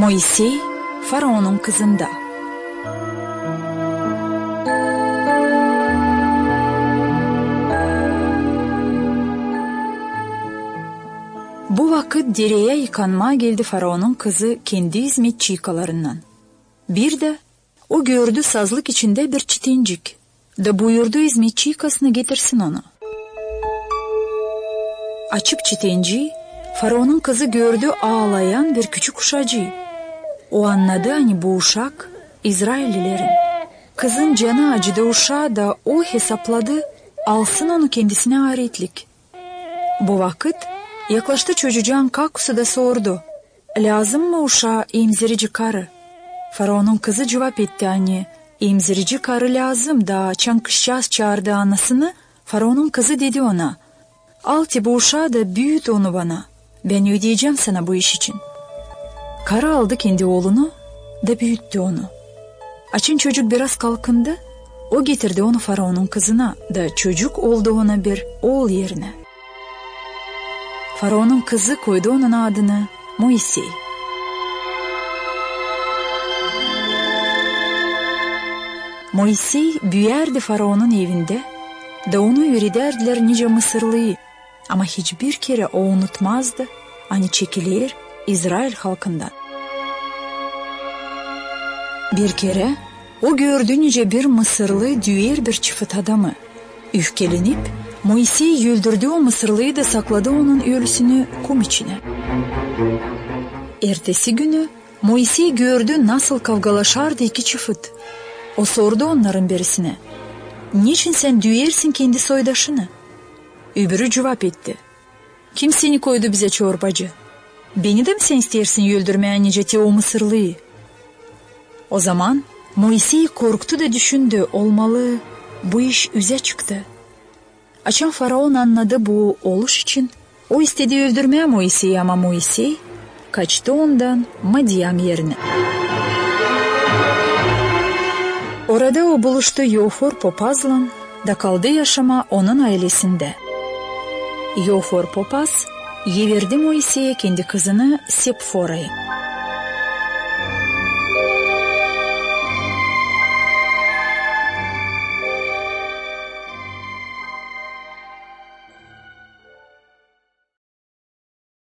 Moisey Faraon'un kızında. Bu vakit dereye yıkanmaya geldi Faraon'un kızı kendi hizmetçi yıkalarından. Bir de o gördü sazlık içinde bir çitincik. Da buyurdu hizmetçi yıkasını getirsin onu. Açıp çitinciyi Faraon'un kızı gördü ağlayan bir küçük uşacı. O anladı hani bu uşak İsraillilerin. Kızın canı acıdı uşağı da o hesapladı alsın onu kendisine aitlik. Bu vakit yaklaştı çocuğun kaksı da sordu. Lazım mı uşağa emzirici karı? Faraon'un kızı cevap etti hani emzirici karı lazım da çankışacağız çağırdı anasını. Faraon'un kızı dedi ona. Al ki bu uşağı da büyüt onu bana. Ben ödeyeceğim sana bu iş için. Karı aldı kendi oğlunu da büyüttü onu. Açın çocuk biraz kalkındı. O getirdi onu Faraon'un kızına da çocuk oldu ona bir oğul yerine. Faraon'un kızı koydu onun adını Moisey. Moisey büyerdi Faraon'un evinde da onu yürüderdiler nice Mısırlıyı. Ama hiçbir kere o unutmazdı hani çekilir İsrail halkından. Bir kere o gördü nice bir Mısırlı düğer bir çift adamı. Üfkelenip Moisey öldürdü o Mısırlıyı da sakladı onun ölüsünü kum içine. Ertesi günü Moisey gördü nasıl kavgalaşardı iki çift. O sordu onların birisine. Niçin sen düğersin kendi soydaşını? Öbürü cevap etti. Kim seni koydu bize çorbacı? Beni de mi sen istersin öldürmeye niceti o Mısırlıyı? O zaman Moisey korktu da düşündü olmalı bu iş üze çıktı. Açan Faraon anladı bu oluş için. O istedi öldürmeye Moisey'i ama Moisey kaçtı ondan Madiyam yerine. Orada o buluştu Yofor Popaz'la da kaldı yaşama onun ailesinde. Yofor Popaz yeverdi Moisey'e kendi kızını Sepfora'yı.